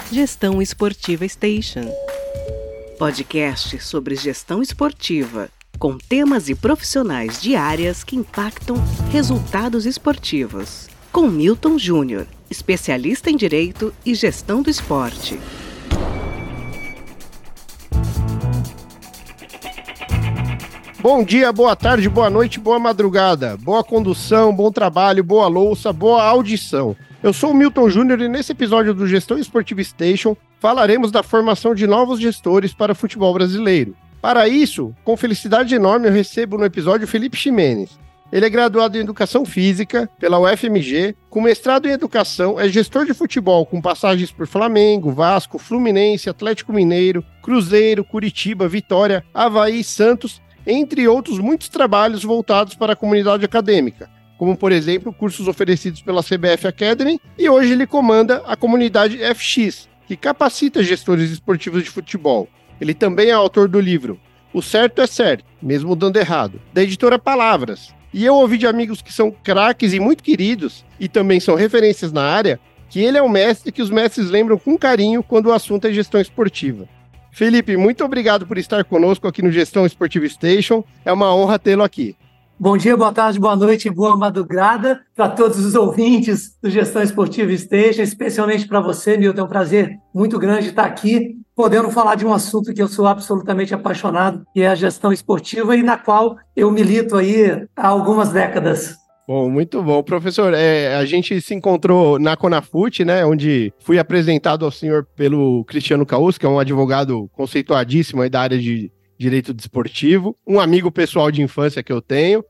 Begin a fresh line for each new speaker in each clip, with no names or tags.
Gestão Esportiva Station. Podcast sobre gestão esportiva, com temas e profissionais de áreas que impactam resultados esportivos. Com Milton Júnior, especialista em Direito e Gestão do Esporte.
Bom dia, boa tarde, boa noite, boa madrugada, boa condução, bom trabalho, boa louça, boa audição. Eu sou o Milton Júnior e nesse episódio do Gestão Esportiva Station falaremos da formação de novos gestores para o futebol brasileiro. Para isso, com felicidade enorme, eu recebo no episódio Felipe Ximenes. Ele é graduado em Educação Física pela UFMG, com mestrado em Educação, é gestor de futebol com passagens por Flamengo, Vasco, Fluminense, Atlético Mineiro, Cruzeiro, Curitiba, Vitória, Avaí, Santos, entre outros muitos trabalhos voltados para a comunidade acadêmica, como, por exemplo, cursos oferecidos pela CBF Academy, e hoje ele comanda a comunidade FX, que capacita gestores esportivos de futebol. Ele também é autor do livro O Certo é Certo, Mesmo Dando Errado, da editora Palavras. E eu ouvi de amigos que são craques e muito queridos, e também são referências na área, que ele é um mestre que os mestres lembram com carinho quando o assunto é gestão esportiva. Felipe, muito obrigado por estar conosco aqui no Gestão Esportiva Station. É uma honra tê-lo aqui.
Bom dia, boa tarde, boa noite e boa madrugada para todos os ouvintes do Gestão Esportiva Station, especialmente para você, Milton. É um prazer muito grande estar aqui, podendo falar de um assunto que eu sou absolutamente apaixonado, que é a gestão esportiva e na qual eu milito aí há algumas décadas.
Bom, muito bom. Professor, a gente se encontrou na Conafut, né, onde fui apresentado ao senhor pelo Cristiano Caus, que é um advogado conceituadíssimo aí da área de direito desportivo, um amigo pessoal de infância que eu tenho,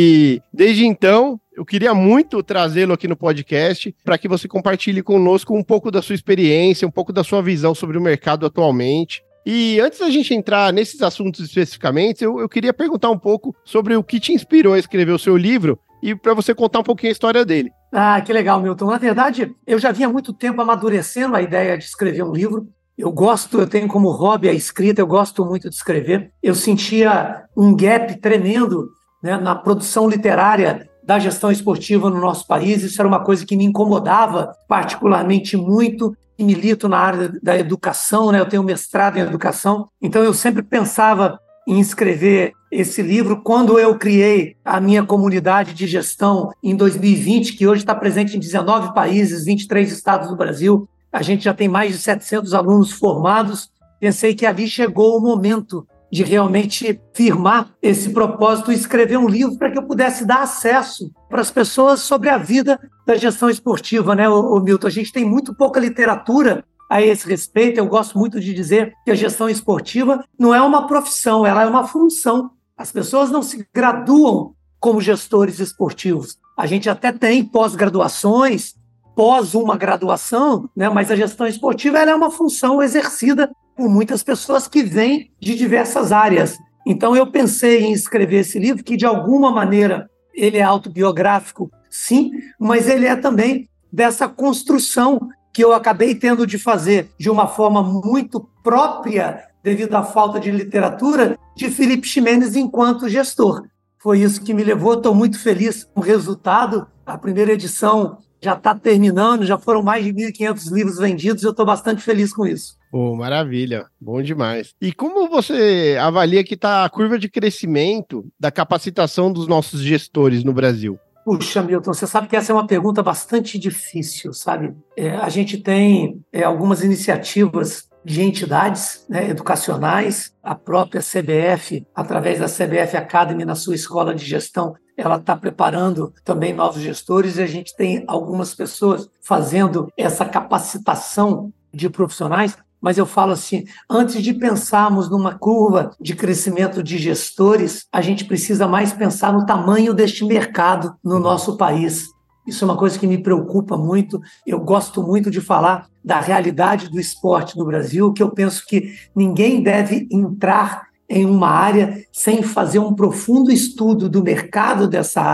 e desde então eu queria muito trazê-lo aqui no podcast para que você compartilhe conosco um pouco da sua experiência, um pouco da sua visão sobre o mercado atualmente. E antes da gente entrar nesses assuntos especificamente, eu queria perguntar um pouco sobre o que te inspirou a escrever o seu livro e para você contar um pouquinho a história dele.
Ah, que legal, Milton. Na verdade, eu já vinha há muito tempo amadurecendo a ideia de escrever um livro. Eu tenho como hobby a escrita, eu gosto muito de escrever. Eu sentia um gap tremendo, né, na produção literária da gestão esportiva no nosso país. Isso era uma coisa que me incomodava particularmente muito. E milito na área da educação, né? Eu tenho mestrado em educação, então eu sempre pensava em escrever esse livro. Quando eu criei a minha comunidade de gestão em 2020, que hoje está presente em 19 países, 23 estados do Brasil, a gente já tem mais de 700 alunos formados. Pensei que ali chegou o momento de realmente firmar esse propósito e escrever um livro para que eu pudesse dar acesso para as pessoas sobre a vida da gestão esportiva, né, Milton? A gente tem muito pouca literatura a esse respeito. Eu gosto muito de dizer que a gestão esportiva não é uma profissão, ela é uma função. As pessoas não se graduam como gestores esportivos. A gente até tem pós-graduações, pós uma graduação, né? Mas a gestão esportiva ela é uma função exercida por muitas pessoas que vêm de diversas áreas. Então eu pensei em escrever esse livro, que de alguma maneira ele é autobiográfico, sim, mas ele é também dessa construção que eu acabei tendo de fazer de uma forma muito própria, devido à falta de literatura, de Felipe Ximenes enquanto gestor. Foi isso que me levou, estou muito feliz com o resultado. A primeira edição já está terminando, já foram mais de 1.500 livros vendidos, eu estou bastante feliz com isso.
Pô, maravilha, bom demais. E como você avalia que está a curva de crescimento da capacitação dos nossos gestores no Brasil?
Puxa, Milton, você sabe que essa é uma pergunta bastante difícil, sabe? A gente tem algumas iniciativas de entidades, né, educacionais, a própria CBF, através da CBF Academy, na sua escola de gestão, ela está preparando também novos gestores e a gente tem algumas pessoas fazendo essa capacitação de profissionais. Mas eu falo assim, antes de pensarmos numa curva de crescimento de gestores, a gente precisa mais pensar no tamanho deste mercado no nosso país. Isso é uma coisa que me preocupa muito. Eu gosto muito de falar da realidade do esporte no Brasil, que eu penso que ninguém deve entrar em uma área sem fazer um profundo estudo do mercado dessa área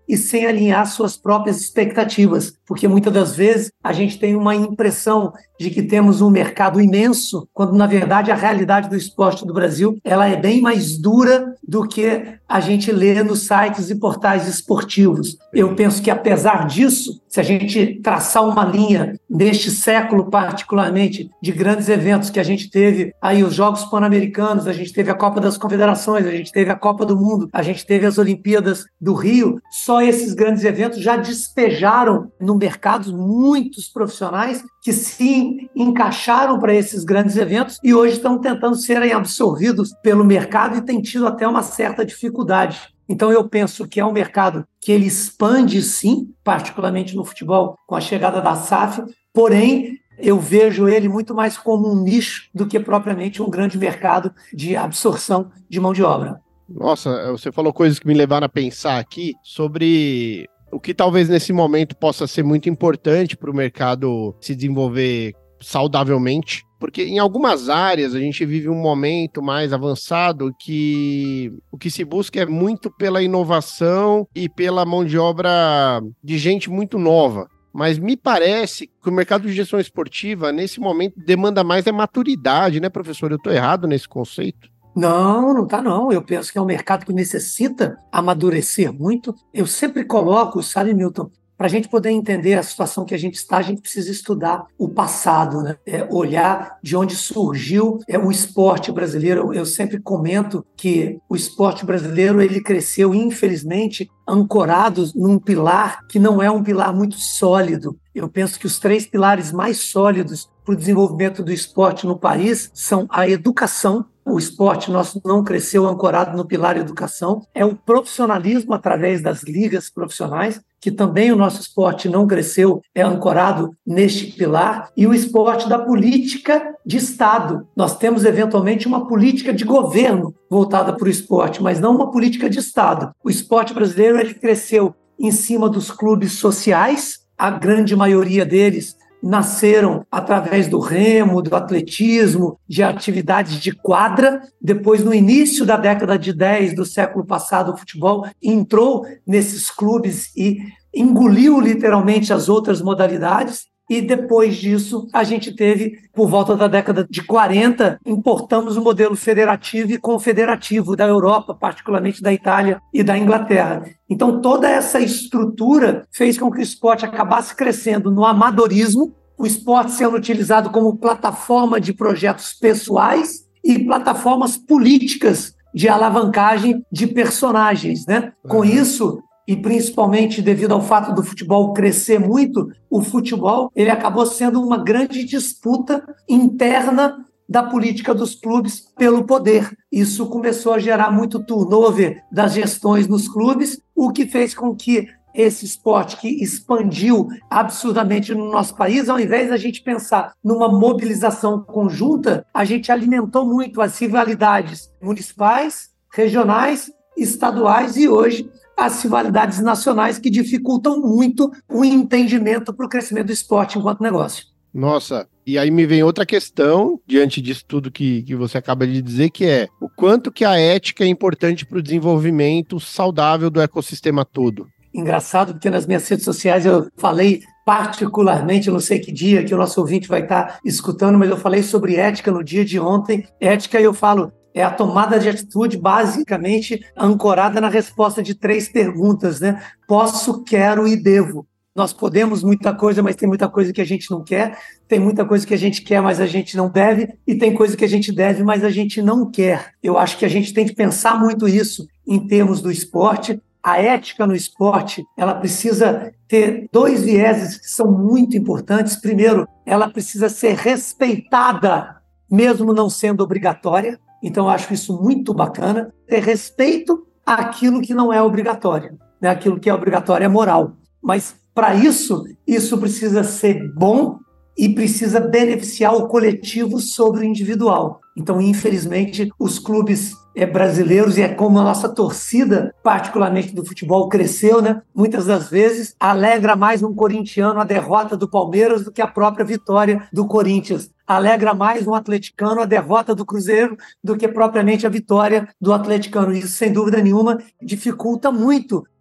e sem alinhar suas próprias expectativas, porque muitas das vezes a gente tem uma impressão de que temos um mercado imenso, quando na verdade a realidade do esporte do Brasil ela é bem mais dura do que a gente lê nos sites e portais esportivos. Eu penso que apesar disso, se a gente traçar uma linha neste século particularmente de grandes eventos que a gente teve aí os Jogos Pan-Americanos, a gente teve a Copa das Confederações, a gente teve a Copa do Mundo, a gente teve as Olimpíadas do Rio, só esses grandes eventos já despejaram no mercado muitos profissionais que se encaixaram para esses grandes eventos e hoje estão tentando serem absorvidos pelo mercado e têm tido até uma certa dificuldade. Então eu penso que é um mercado que ele expande sim, particularmente no futebol, com a chegada da SAF, porém eu vejo ele muito mais como um nicho do que propriamente um grande mercado de absorção de mão de obra.
Nossa, você falou coisas que me levaram a pensar aqui sobre o que talvez nesse momento possa ser muito importante para o mercado se desenvolver saudavelmente, porque em algumas áreas a gente vive um momento mais avançado que o que se busca é muito pela inovação e pela mão de obra de gente muito nova. Mas me parece que o mercado de gestão esportiva, nesse momento, demanda mais maturidade, né, professor? Eu estou errado nesse conceito?
Não está não. Eu penso que é um mercado que necessita amadurecer muito. Eu sempre coloco, sabe, Milton, para a gente poder entender a situação que a gente está, a gente precisa estudar o passado, né? Olhar de onde surgiu o esporte brasileiro. Eu sempre comento que o esporte brasileiro ele cresceu, infelizmente, ancorado num pilar que não é um pilar muito sólido. Eu penso que os 3 pilares mais sólidos para o desenvolvimento do esporte no país são a educação. O esporte nosso não cresceu ancorado no pilar educação. É o profissionalismo através das ligas profissionais, que também o nosso esporte não cresceu, é ancorado neste pilar. E o esporte da política de Estado. Nós temos, eventualmente, uma política de governo voltada para o esporte, mas não uma política de Estado. O esporte brasileiro ele cresceu em cima dos clubes sociais, a grande maioria deles nasceram através do remo, do atletismo, de atividades de quadra. Depois, no início da década de 10 do século passado, o futebol entrou nesses clubes e engoliu literalmente as outras modalidades. E depois disso, a gente teve, por volta da década de 40, importamos o modelo federativo e confederativo da Europa, particularmente da Itália e da Inglaterra. Então, toda essa estrutura fez com que o esporte acabasse crescendo no amadorismo, o esporte sendo utilizado como plataforma de projetos pessoais e plataformas políticas de alavancagem de personagens, né? Com isso, e principalmente devido ao fato do futebol crescer muito, o futebol ele acabou sendo uma grande disputa interna da política dos clubes pelo poder. Isso começou a gerar muito turnover das gestões nos clubes, o que fez com que esse esporte que expandiu absurdamente no nosso país, ao invés da gente pensar numa mobilização conjunta, a gente alimentou muito as rivalidades municipais, regionais, estaduais e hoje as rivalidades nacionais que dificultam muito o entendimento para o crescimento do esporte enquanto negócio.
Nossa, e aí me vem outra questão, diante disso tudo que você acaba de dizer, que é o quanto que a ética é importante para o desenvolvimento saudável do ecossistema todo.
Engraçado, porque nas minhas redes sociais eu falei particularmente, eu não sei que dia que o nosso ouvinte vai estar escutando, mas eu falei sobre ética no dia de ontem. Ética, eu falo, é a tomada de atitude basicamente ancorada na resposta de 3 perguntas, né? Posso, quero e devo. Nós podemos muita coisa, mas tem muita coisa que a gente não quer. Tem muita coisa que a gente quer, mas a gente não deve. E tem coisa que a gente deve, mas a gente não quer. Eu acho que a gente tem que pensar muito isso em termos do esporte. A ética no esporte, ela precisa ter 2 vieses que são muito importantes. Primeiro, ela precisa ser respeitada, mesmo não sendo obrigatória. Então, eu acho isso muito bacana. Ter respeito àquilo que não é obrigatório, né? Aquilo que é obrigatório é moral. Mas, para isso precisa ser bom e precisa beneficiar o coletivo sobre o individual. Então, infelizmente, os clubes brasileiros, e é como a nossa torcida, particularmente do futebol, cresceu, né? Muitas das vezes alegra mais um corintiano a derrota do Palmeiras do que a própria vitória do Corinthians. Alegra mais um atleticano a derrota do Cruzeiro do que propriamente a vitória do atleticano. Isso, sem dúvida nenhuma, dificulta muito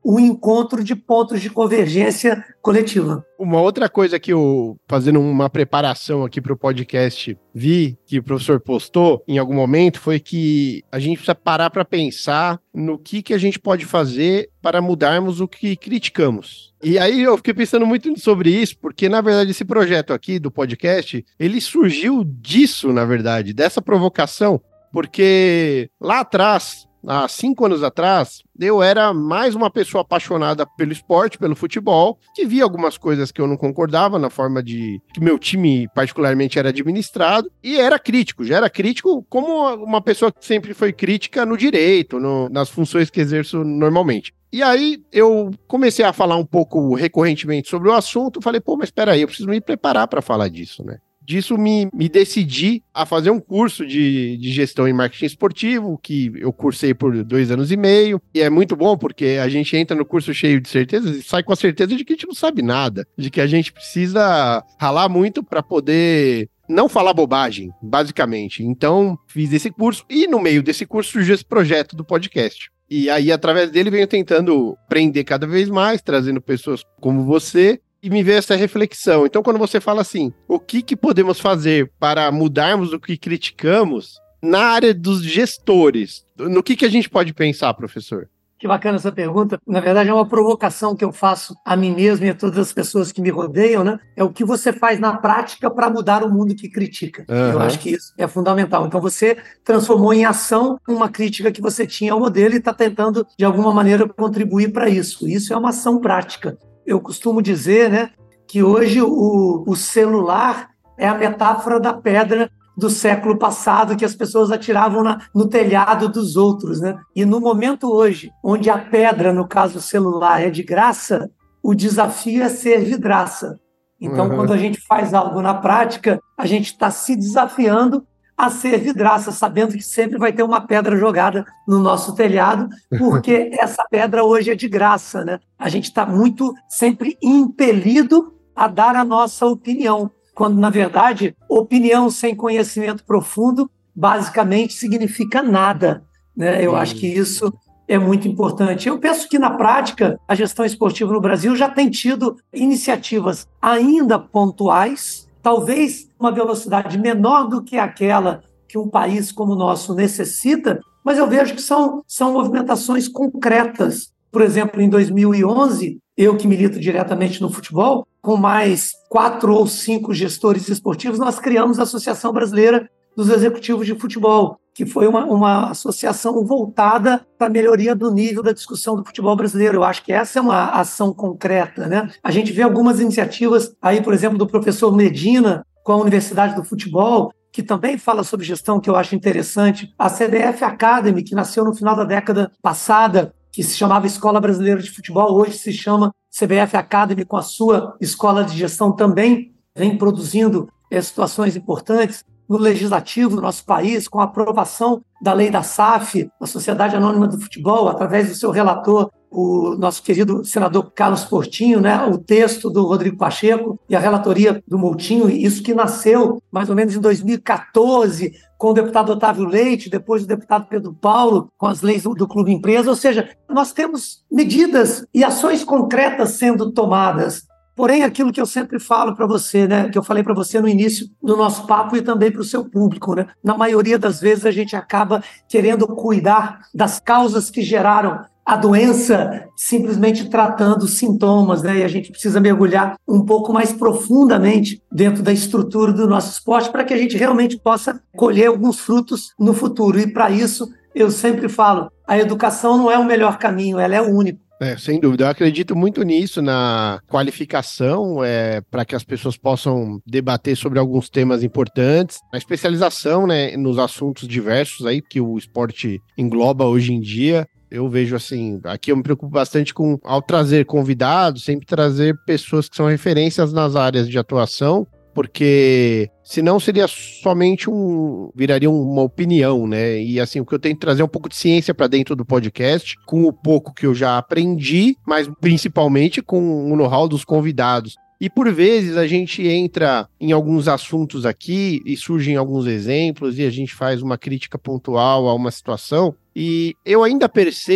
o encontro de pontos de convergência coletiva.
Uma outra coisa que eu, fazendo uma preparação aqui para o podcast, vi que o professor postou em algum momento, foi que a gente precisa parar para pensar no que a gente pode fazer para mudarmos o que criticamos. E aí eu fiquei pensando muito sobre isso, porque na verdade esse projeto aqui do podcast, ele surgiu disso, na verdade, dessa provocação, porque lá atrás, há 5 anos atrás, eu era mais uma pessoa apaixonada pelo esporte, pelo futebol, que via algumas coisas que eu não concordava na forma de que meu time particularmente era administrado, e já era crítico como uma pessoa que sempre foi crítica no direito, nas funções que exerço normalmente. E aí eu comecei a falar um pouco recorrentemente sobre o assunto, falei, mas espera aí, eu preciso me preparar para falar disso, né? Disso me decidi a fazer um curso de gestão em marketing esportivo, que eu cursei por 2 anos e meio, e é muito bom porque a gente entra no curso cheio de certezas e sai com a certeza de que a gente não sabe nada, de que a gente precisa ralar muito para poder não falar bobagem, basicamente. Então, fiz esse curso e no meio desse curso surgiu esse projeto do podcast. E aí, através dele, venho tentando aprender cada vez mais, trazendo pessoas como você, e me veio essa reflexão. Então, quando você fala assim, o que podemos fazer para mudarmos o que criticamos na área dos gestores? No que a gente pode pensar, professor?
Que bacana essa pergunta. Na verdade, é uma provocação que eu faço a mim mesmo e a todas as pessoas que me rodeiam, né? É o que você faz na prática para mudar o mundo que critica.
Uhum.
Eu acho que isso é fundamental. Então, você transformou em ação uma crítica que você tinha ao modelo e está tentando, de alguma maneira, contribuir para isso. Isso é uma ação prática. Eu costumo dizer, né, que hoje o celular é a metáfora da pedra do século passado que as pessoas atiravam no telhado dos outros, né? E no momento hoje, onde a pedra, no caso o celular, é de graça, o desafio é ser vidraça. Então, quando a gente faz algo na prática, a gente está se desafiando a ser vidraça, sabendo que sempre vai ter uma pedra jogada no nosso telhado, porque essa pedra hoje é de graça, né? A gente está muito sempre impelido a dar a nossa opinião, quando, na verdade, opinião sem conhecimento profundo basicamente significa nada, né? Eu acho que isso é muito importante. Eu penso que, na prática, a gestão esportiva no Brasil já tem tido iniciativas ainda pontuais, talvez uma velocidade menor do que aquela que um país como o nosso necessita, mas eu vejo que são movimentações concretas. Por exemplo, em 2011, eu que milito diretamente no futebol, com mais 4 ou 5 gestores esportivos, nós criamos a Associação Brasileira dos Executivos de Futebol, que foi uma associação voltada para a melhoria do nível da discussão do futebol brasileiro. Eu acho que essa é uma ação concreta, né? A gente vê algumas iniciativas aí, por exemplo, do professor Medina com a Universidade do Futebol, que também fala sobre gestão, que eu acho interessante. A CBF Academy, que nasceu no final da década passada, que se chamava Escola Brasileira de Futebol, hoje se chama CBF Academy, com a sua escola de gestão também, vem produzindo situações importantes. No legislativo do nosso país, com a aprovação da lei da SAF, a Sociedade Anônima do Futebol, através do seu relator, o nosso querido senador Carlos Portinho, né, o texto do Rodrigo Pacheco e a relatoria do Moutinho, isso que nasceu mais ou menos em 2014, com o deputado Otávio Leite, depois o deputado Pedro Paulo, com as leis do Clube Empresa. Ou seja, nós temos medidas e ações concretas sendo tomadas. Porém, aquilo que eu sempre falo para você, né, que eu falei para você no início do nosso papo e também para o seu público, né, na maioria das vezes a gente acaba querendo cuidar das causas que geraram a doença, simplesmente tratando sintomas, né, e a gente precisa mergulhar um pouco mais profundamente dentro da estrutura do nosso esporte para que a gente realmente possa colher alguns frutos no futuro. E para isso, eu sempre falo, a educação não é o melhor caminho, ela é o único.
Sem dúvida, eu acredito muito nisso, na qualificação, para que as pessoas possam debater sobre alguns temas importantes, a especialização, né, nos assuntos diversos aí que o esporte engloba hoje em dia. Eu vejo assim, aqui eu me preocupo bastante ao trazer convidados, sempre trazer pessoas que são referências nas áreas de atuação, porque senão seria somente viraria uma opinião, né? E assim, o que eu tento trazer é um pouco de ciência para dentro do podcast, com o pouco que eu já aprendi, mas principalmente com o know-how dos convidados. E por vezes a gente entra em alguns assuntos aqui e surgem alguns exemplos e a gente faz uma crítica pontual a uma situação, e eu ainda percebo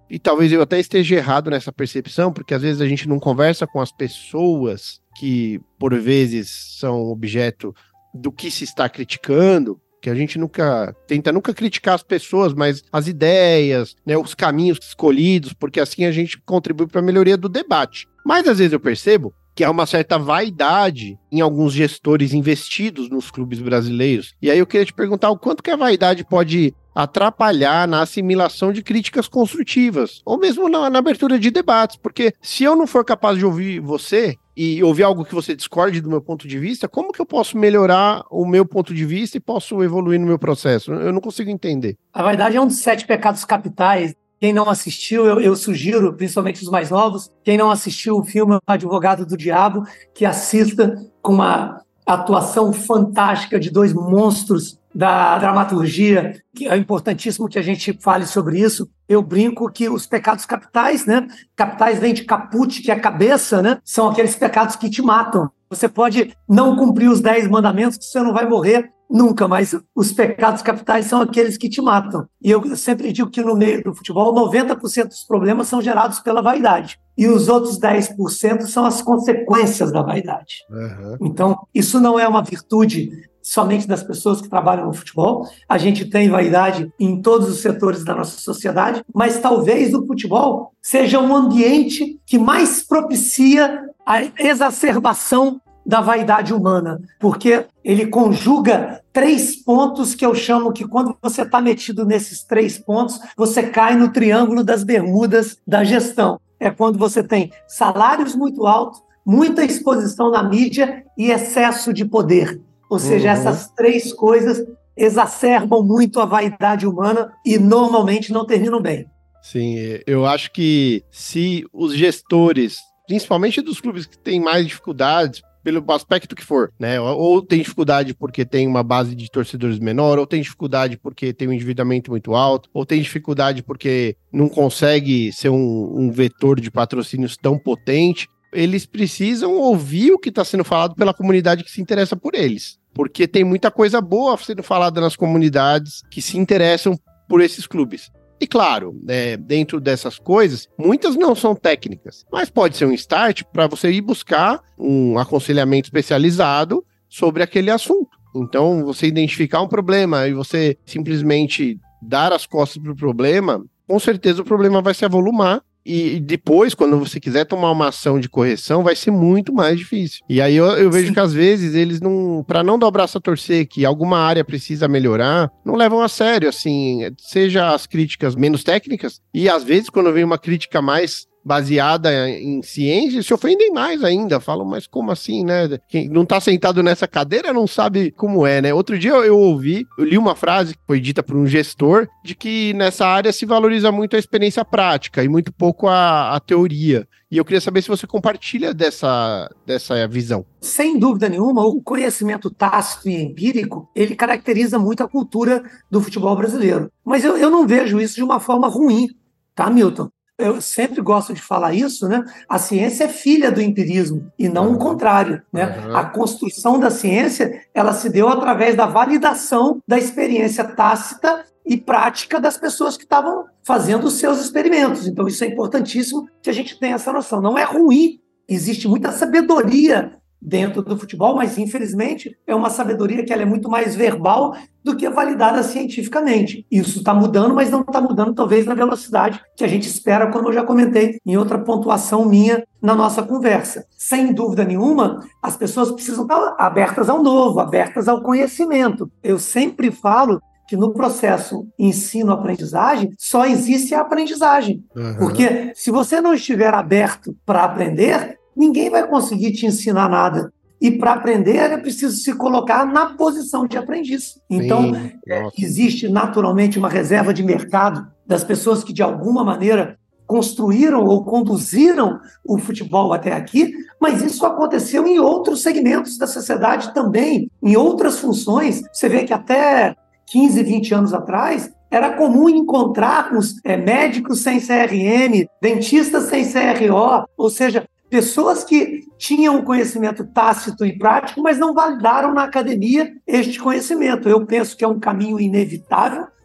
e talvez eu até esteja errado nessa percepção, porque às vezes a gente não conversa com as pessoas que, por vezes, são objeto do que se está criticando, que a gente tenta nunca criticar as pessoas, mas as ideias, né, os caminhos escolhidos, porque assim a gente contribui para a melhoria do debate. Mas às vezes eu percebo que há uma certa vaidade em alguns gestores investidos nos clubes brasileiros. E aí eu queria te perguntar o quanto que a vaidade pode atrapalhar na assimilação de críticas construtivas, ou mesmo na abertura de debates, porque se eu não for capaz de ouvir você e ouvir algo que você discorde do meu ponto de vista, como que eu posso melhorar o meu ponto de vista e posso evoluir no meu processo? Eu não consigo entender.
A vaidade é um dos 7 pecados capitais. Quem não assistiu, eu sugiro, principalmente os mais novos, quem não assistiu o filme Advogado do Diabo, que assista com uma atuação fantástica de 2 monstros da dramaturgia, que é importantíssimo que a gente fale sobre isso. Eu brinco que os pecados capitais, né? Capitais vem de caput, que é a cabeça, né? São aqueles pecados que te matam. Você pode não cumprir os 10 mandamentos, que você não vai morrer nunca, mas os pecados capitais são aqueles que te matam. E eu sempre digo que no meio do futebol, 90% dos problemas são gerados pela vaidade. E os outros 10% são as consequências da vaidade. Uhum. Então, isso não é uma virtude somente das pessoas que trabalham no futebol. A gente tem vaidade em todos os setores da nossa sociedade, mas talvez o futebol seja um ambiente que mais propicia a exacerbação da vaidade humana, porque ele conjuga 3 pontos que eu chamo que quando você está metido nesses 3 pontos, você cai no triângulo das bermudas da gestão. É quando você tem salários muito altos, muita exposição na mídia e excesso de poder. Ou seja, essas 3 coisas exacerbam muito a vaidade humana e normalmente não terminam bem.
Sim, eu acho que se os gestores, principalmente dos clubes que têm mais dificuldades, pelo aspecto que for, né? Ou tem dificuldade porque tem uma base de torcedores menor, ou tem dificuldade porque tem um endividamento muito alto, ou tem dificuldade porque não consegue ser um vetor de patrocínios tão potente. Eles precisam ouvir o que está sendo falado pela comunidade que se interessa por eles. Porque tem muita coisa boa sendo falada nas comunidades que se interessam por esses clubes. E claro, dentro dessas coisas, muitas não são técnicas, mas pode ser um start para você ir buscar um aconselhamento especializado sobre aquele assunto. Então, você identificar um problema e você simplesmente dar as costas para o problema, com certeza o problema vai se avolumar. E depois, quando você quiser tomar uma ação de correção, vai ser muito mais difícil. E aí eu vejo que às vezes eles não, para não dar o braço a torcer, que alguma área precisa melhorar, não levam a sério, assim, seja as críticas menos técnicas, e às vezes quando vem uma crítica mais baseada em ciência, se ofendem mais ainda, falam, mas como assim, né? Quem não tá sentado nessa cadeira não sabe como é, né? Outro dia eu li uma frase que foi dita por um gestor, de que nessa área se valoriza muito a experiência prática e muito pouco a teoria. E eu queria saber se você compartilha dessa visão.
Sem dúvida nenhuma, o conhecimento tácito e empírico, ele caracteriza muito a cultura do futebol brasileiro. Mas eu não vejo isso de uma forma ruim, tá, Milton? Eu sempre gosto de falar isso, né? A ciência é filha do empirismo e não o contrário, né? A construção da ciência, ela se deu através da validação da experiência tácita e prática das pessoas que estavam fazendo os seus experimentos. Então, isso é importantíssimo que a gente tenha essa noção. Não é ruim, existe muita sabedoria dentro do futebol, mas infelizmente é uma sabedoria que ela é muito mais verbal do que validada cientificamente. Isso está mudando, mas não está mudando talvez na velocidade que a gente espera, como eu já comentei em outra pontuação minha na nossa conversa. Sem dúvida nenhuma, as pessoas precisam estar abertas ao novo, abertas ao conhecimento. Eu sempre falo que no processo ensino-aprendizagem só existe a aprendizagem. Porque se você não estiver aberto para aprender, ninguém vai conseguir te ensinar nada. E para aprender, é preciso se colocar na posição de aprendiz. Então, existe naturalmente uma reserva de mercado das pessoas que, de alguma maneira, construíram ou conduziram o futebol até aqui, mas isso aconteceu em outros segmentos da sociedade também, em outras funções. Você vê que até 15, 20 anos atrás, era comum encontrarmos médicos sem CRM, dentistas sem CRO, ou seja, pessoas que tinham conhecimento tácito e prático, mas não validaram na academia este conhecimento. Eu penso que é um caminho inevitável,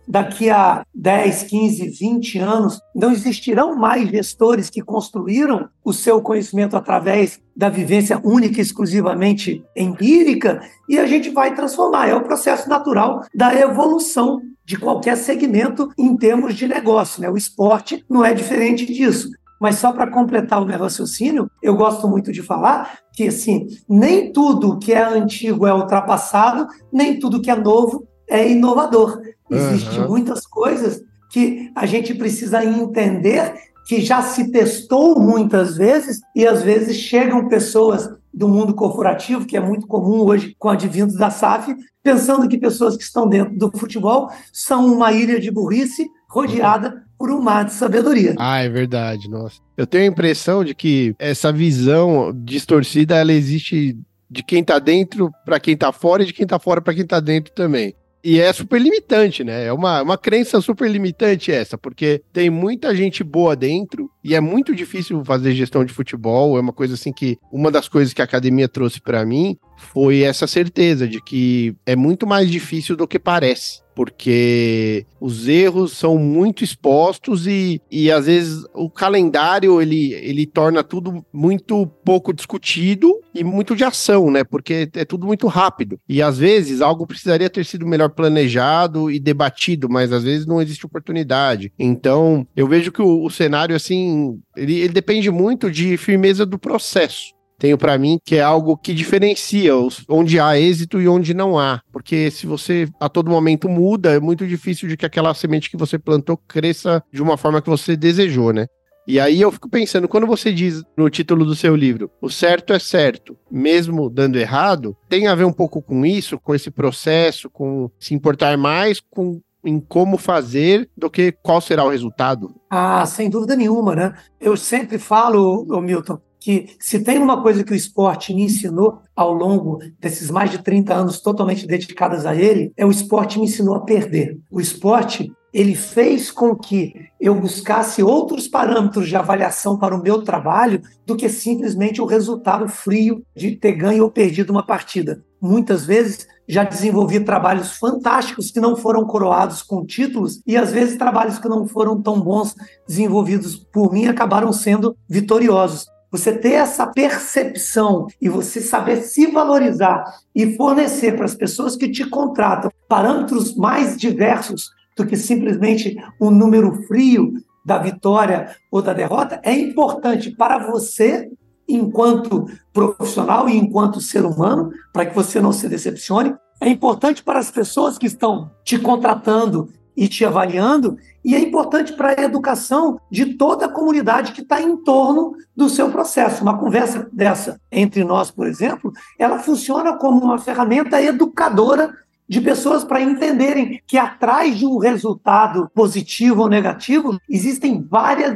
daqui a 10, 15, 20 anos, não existirão mais gestores que construíram o seu conhecimento através da vivência única e exclusivamente empírica, e a gente vai transformar. É o processo natural da evolução de qualquer segmento em termos de negócio, né? O esporte não é diferente disso. Mas só para completar o meu raciocínio, eu gosto muito de falar que assim, nem tudo que é antigo é ultrapassado, nem tudo que é novo é inovador. Existem muitas coisas que a gente precisa entender que já se testou muitas vezes e às vezes chegam pessoas do mundo corporativo, que é muito comum hoje com advindos da SAF, pensando que pessoas que estão dentro do futebol são uma ilha de burrice rodeada por um mar de sabedoria.
É verdade, nossa. Eu tenho a impressão de que essa visão distorcida, ela existe de quem tá dentro para quem tá fora e de quem tá fora para quem tá dentro também. E é super limitante, né? É uma crença super limitante essa, porque tem muita gente boa dentro e é muito difícil fazer gestão de futebol. É uma coisa assim que uma das coisas que a academia trouxe para mim foi essa certeza de que é muito mais difícil do que parece, porque os erros são muito expostos e às vezes o calendário ele torna tudo muito pouco discutido e muito de ação, né? Porque é tudo muito rápido. E às vezes algo precisaria ter sido melhor planejado e debatido, mas às vezes não existe oportunidade. Então, eu vejo que o cenário, assim, ele depende muito de firmeza do processo. Tenho para mim que é algo que diferencia onde há êxito e onde não há. Porque se você a todo momento muda, é muito difícil de que aquela semente que você plantou cresça de uma forma que você desejou, né? E aí eu fico pensando, quando você diz no título do seu livro, o certo é certo, mesmo dando errado, tem a ver um pouco com isso, com esse processo, com se importar mais em como fazer do que qual será o resultado?
Sem dúvida nenhuma, né? Eu sempre falo, Milton, que se tem uma coisa que o esporte me ensinou ao longo desses mais de 30 anos totalmente dedicados a ele, o esporte me ensinou a perder. O esporte, ele fez com que eu buscasse outros parâmetros de avaliação para o meu trabalho do que simplesmente o resultado frio de ter ganho ou perdido uma partida. Muitas vezes já desenvolvi trabalhos fantásticos que não foram coroados com títulos e às vezes trabalhos que não foram tão bons desenvolvidos por mim acabaram sendo vitoriosos. Você ter essa percepção e você saber se valorizar e fornecer para as pessoas que te contratam parâmetros mais diversos do que simplesmente um número frio da vitória ou da derrota é importante para você enquanto profissional e enquanto ser humano, para que você não se decepcione. É importante para as pessoas que estão te contratando e te avaliando, e é importante para a educação de toda a comunidade que está em torno do seu processo. Uma conversa dessa entre nós, por exemplo, ela funciona como uma ferramenta educadora de pessoas para entenderem que atrás de um resultado positivo ou negativo existem várias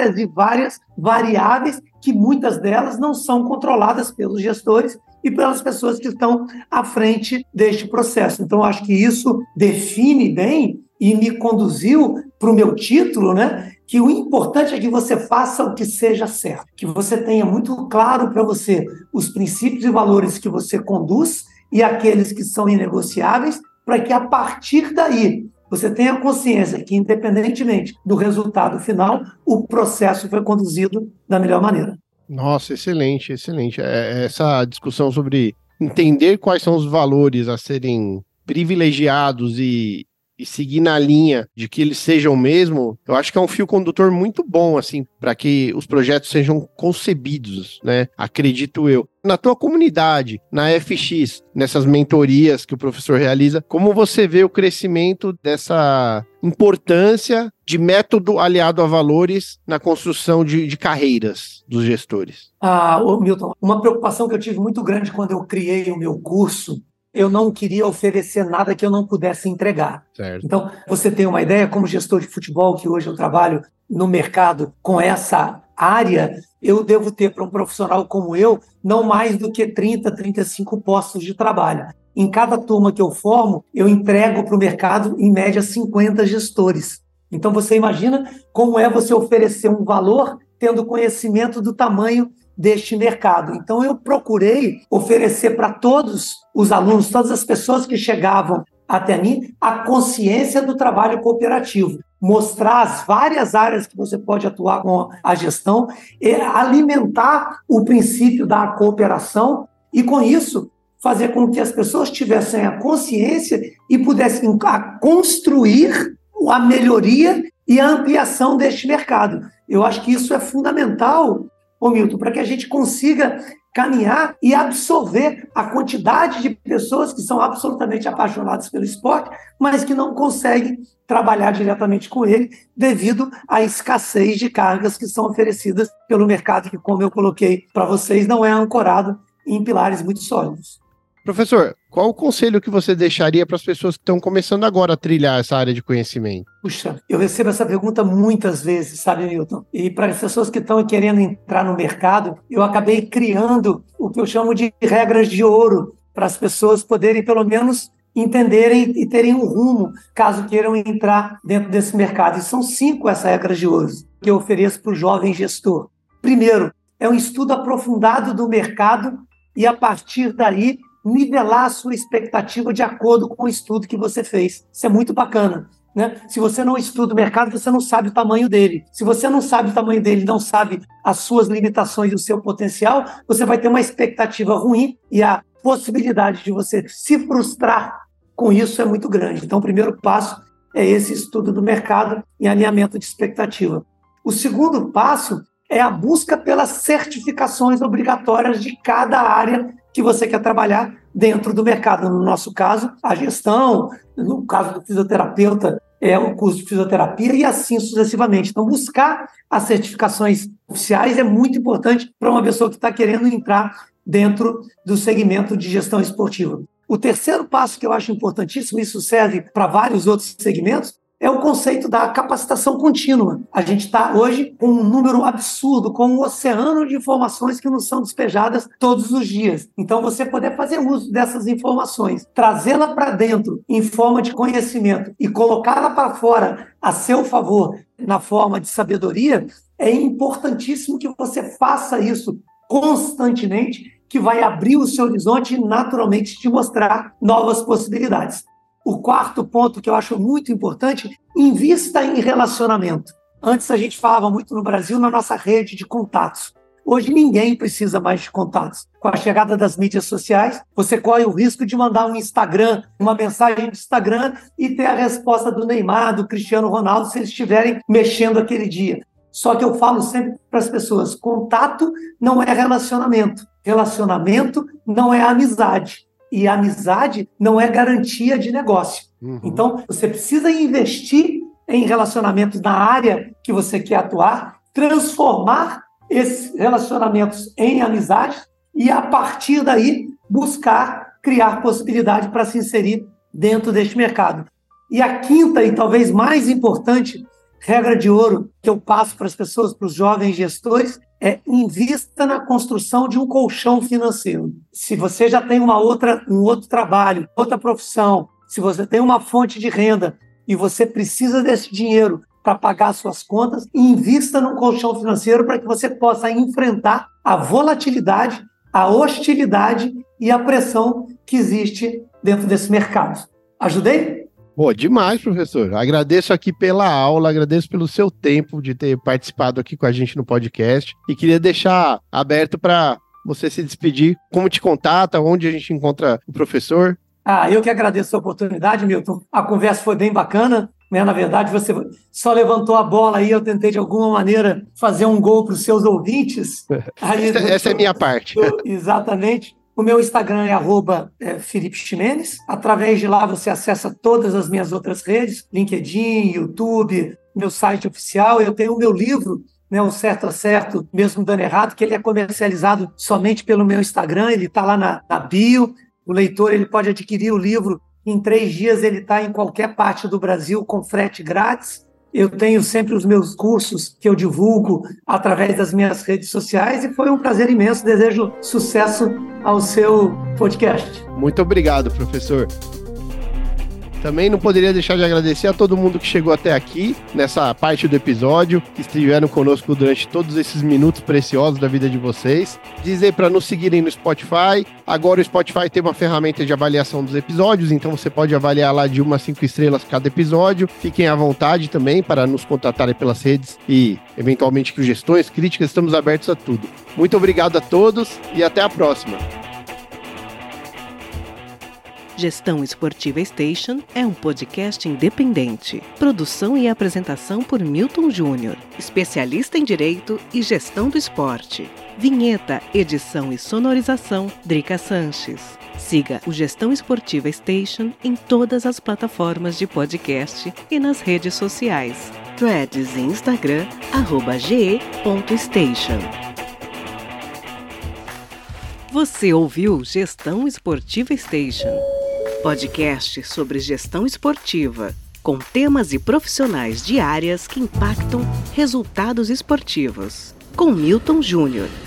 variáveis que muitas delas não são controladas pelos gestores e pelas pessoas que estão à frente deste processo. Então, acho que isso define bem e me conduziu para o meu título, né? Que o importante é que você faça o que seja certo, que você tenha muito claro para você os princípios e valores que você conduz e aqueles que são inegociáveis, para que a partir daí você tenha consciência que, independentemente do resultado final, o processo foi conduzido da melhor maneira.
Nossa, excelente, excelente. Essa discussão sobre entender quais são os valores a serem privilegiados e seguir na linha de que eles sejam mesmo, eu acho que é um fio condutor muito bom, assim, para que os projetos sejam concebidos, né? Acredito eu. Na tua comunidade, na FX, nessas mentorias que o professor realiza, como você vê o crescimento dessa importância de método aliado a valores na construção de carreiras dos gestores?
Milton, uma preocupação que eu tive muito grande quando eu criei o meu curso, eu não queria oferecer nada que eu não pudesse entregar.
Certo.
Então, você tem uma ideia, como gestor de futebol, que hoje eu trabalho no mercado com essa área, eu devo ter para um profissional como eu, não mais do que 30, 35 postos de trabalho. Em cada turma que eu formo, eu entrego para o mercado, em média, 50 gestores. Então, você imagina como é você oferecer um valor tendo conhecimento do tamanho deste mercado. Então, eu procurei oferecer para todos os alunos, todas as pessoas que chegavam até mim, a consciência do trabalho cooperativo. Mostrar as várias áreas que você pode atuar com a gestão, alimentar o princípio da cooperação e, com isso, fazer com que as pessoas tivessem a consciência e pudessem construir a melhoria e a ampliação deste mercado. Eu acho que isso é fundamental, Milton, para que a gente consiga caminhar e absorver a quantidade de pessoas que são absolutamente apaixonadas pelo esporte, mas que não conseguem trabalhar diretamente com ele devido à escassez de cargas que são oferecidas pelo mercado, que, como eu coloquei para vocês, não é ancorado em pilares muito sólidos.
Professor, qual o conselho que você deixaria para as pessoas que estão começando agora a trilhar essa área de conhecimento?
Puxa, eu recebo essa pergunta muitas vezes, sabe, Milton? E para as pessoas que estão querendo entrar no mercado, eu acabei criando o que eu chamo de regras de ouro, para as pessoas poderem, pelo menos, entenderem e terem um rumo, caso queiram entrar dentro desse mercado. E são 5 essas regras de ouro que eu ofereço para o jovem gestor. Primeiro, é um estudo aprofundado do mercado e, a partir daí, nivelar a sua expectativa de acordo com o estudo que você fez. Isso é muito bacana, né? Se você não estuda o mercado, você não sabe o tamanho dele. Se você não sabe o tamanho dele, não sabe as suas limitações e o seu potencial, você vai ter uma expectativa ruim e a possibilidade de você se frustrar com isso é muito grande. Então, o primeiro passo é esse estudo do mercado e alinhamento de expectativa. O segundo passo é a busca pelas certificações obrigatórias de cada área que você quer trabalhar dentro do mercado. No nosso caso, a gestão, no caso do fisioterapeuta, é o curso de fisioterapia e assim sucessivamente. Então, buscar as certificações oficiais é muito importante para uma pessoa que está querendo entrar dentro do segmento de gestão esportiva. O terceiro passo que eu acho importantíssimo, isso serve para vários outros segmentos, é o conceito da capacitação contínua. A gente está hoje com um número absurdo, com um oceano de informações que nos são despejadas todos os dias. Então, você poder fazer uso dessas informações, trazê-la para dentro em forma de conhecimento e colocá-la para fora a seu favor na forma de sabedoria, é importantíssimo que você faça isso constantemente, que vai abrir o seu horizonte e naturalmente te mostrar novas possibilidades. O quarto ponto que eu acho muito importante, invista em relacionamento. Antes a gente falava muito no Brasil na nossa rede de contatos. Hoje ninguém precisa mais de contatos. Com a chegada das mídias sociais, você corre o risco de mandar um Instagram, uma mensagem do Instagram e ter a resposta do Neymar, do Cristiano Ronaldo, se eles estiverem mexendo aquele dia. Só que eu falo sempre para as pessoas, contato não é relacionamento. Relacionamento não é amizade. E a amizade não é garantia de negócio. Então, você precisa investir em relacionamentos na área que você quer atuar, transformar esses relacionamentos em amizade e, a partir daí, buscar criar possibilidade para se inserir dentro deste mercado. E a quinta e talvez mais importante regra de ouro que eu passo para as pessoas, para os jovens gestores, é invista na construção de um colchão financeiro. Se você já tem um outro trabalho, outra profissão, se você tem uma fonte de renda e você precisa desse dinheiro para pagar suas contas, invista num colchão financeiro para que você possa enfrentar a volatilidade, a hostilidade e a pressão que existe dentro desse mercado. Ajudei?
Pô, demais, professor. Agradeço aqui pela aula, agradeço pelo seu tempo de ter participado aqui com a gente no podcast e queria deixar aberto para você se despedir. Como te contata, onde a gente encontra o professor?
Eu que agradeço a oportunidade, Milton. A conversa foi bem bacana, né? Na verdade, você só levantou a bola aí, eu tentei de alguma maneira fazer um gol para os seus ouvintes.
Essa é a minha parte.
Exatamente. O meu Instagram é @Felipe Ximenes. Através de lá você acessa todas as minhas outras redes, LinkedIn, YouTube, meu site oficial. Eu tenho o meu livro, né, O Certo a Certo, Mesmo Dando Errado, que ele é comercializado somente pelo meu Instagram, ele está lá na bio. O leitor ele pode adquirir o livro, em 3 dias ele está em qualquer parte do Brasil com frete grátis. Eu tenho sempre os meus cursos que eu divulgo através das minhas redes sociais e foi um prazer imenso. Desejo sucesso ao seu podcast.
Muito obrigado, professor. Também não poderia deixar de agradecer a todo mundo que chegou até aqui, nessa parte do episódio, que estiveram conosco durante todos esses minutos preciosos da vida de vocês. Dizer para nos seguirem no Spotify. Agora o Spotify tem uma ferramenta de avaliação dos episódios, então você pode avaliar lá de 1 a 5 estrelas cada episódio. Fiquem à vontade também para nos contatarem pelas redes e, eventualmente, sugestões, críticas, estamos abertos a tudo. Muito obrigado a todos e até a próxima.
Gestão Esportiva Station é um podcast independente. Produção e apresentação por Milton Júnior, especialista em Direito e Gestão do Esporte. Vinheta, edição e sonorização, Drica Sanches. Siga o Gestão Esportiva Station em todas as plataformas de podcast e nas redes sociais. Threads e Instagram, @ge.station. Você ouviu Gestão Esportiva Station, podcast sobre gestão esportiva, com temas e profissionais de áreas que impactam resultados esportivos, com Milton Júnior.